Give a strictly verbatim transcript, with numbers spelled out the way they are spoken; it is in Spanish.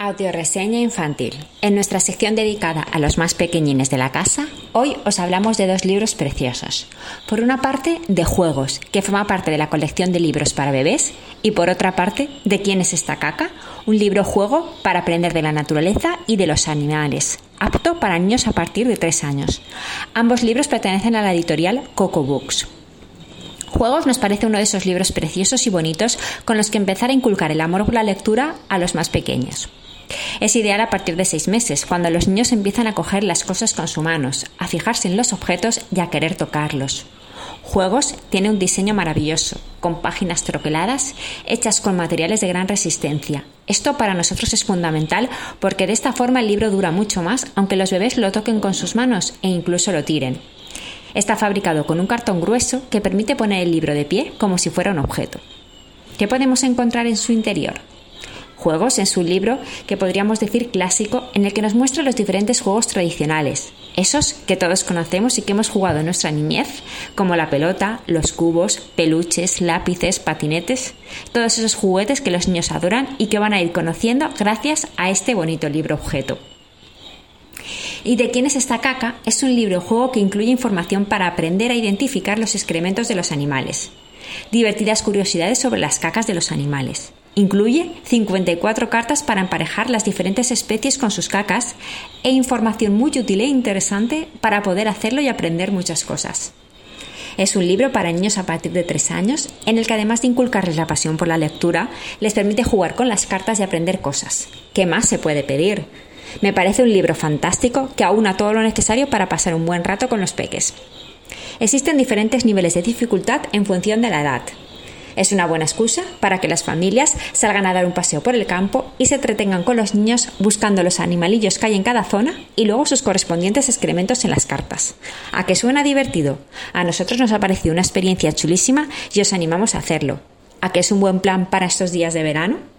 Audioreseña infantil. En nuestra sección dedicada a los más pequeñines de la casa, hoy os hablamos de dos libros preciosos. Por una parte, de Juegos, que forma parte de la colección de libros para bebés, y por otra parte, de ¿Quién es esta caca?, un libro-juego para aprender de la naturaleza y de los animales, apto para niños a partir de tres años. Ambos libros pertenecen a la editorial Coco Books. Juegos nos parece uno de esos libros preciosos y bonitos con los que empezar a inculcar el amor por la lectura a los más pequeños. Es ideal a partir de seis meses, cuando los niños empiezan a coger las cosas con sus manos, a fijarse en los objetos y a querer tocarlos. Juegos tiene un diseño maravilloso, con páginas troqueladas, hechas con materiales de gran resistencia. Esto para nosotros es fundamental porque de esta forma el libro dura mucho más, aunque los bebés lo toquen con sus manos e incluso lo tiren. Está fabricado con un cartón grueso que permite poner el libro de pie como si fuera un objeto. ¿Qué podemos encontrar en su interior? Juegos es un libro que podríamos decir clásico, en el que nos muestra los diferentes juegos tradicionales, esos que todos conocemos y que hemos jugado en nuestra niñez, como la pelota, los cubos, peluches, lápices, patinetes, todos esos juguetes que los niños adoran y que van a ir conociendo gracias a este bonito libro objeto. ¿Y de quién es esta caca? Es un libro-juego que incluye información para aprender a identificar los excrementos de los animales. Divertidas curiosidades sobre las cacas de los animales. Incluye cincuenta y cuatro cartas para emparejar las diferentes especies con sus cacas e información muy útil e interesante para poder hacerlo y aprender muchas cosas. Es un libro para niños a partir de tres años, en el que además de inculcarles la pasión por la lectura, les permite jugar con las cartas y aprender cosas. ¿Qué más se puede pedir? Me parece un libro fantástico que aúna todo lo necesario para pasar un buen rato con los peques. Existen diferentes niveles de dificultad en función de la edad. Es una buena excusa para que las familias salgan a dar un paseo por el campo y se entretengan con los niños buscando los animalillos que hay en cada zona y luego sus correspondientes excrementos en las cartas. ¿A qué suena divertido? A nosotros nos ha parecido una experiencia chulísima y os animamos a hacerlo. ¿A qué es un buen plan para estos días de verano?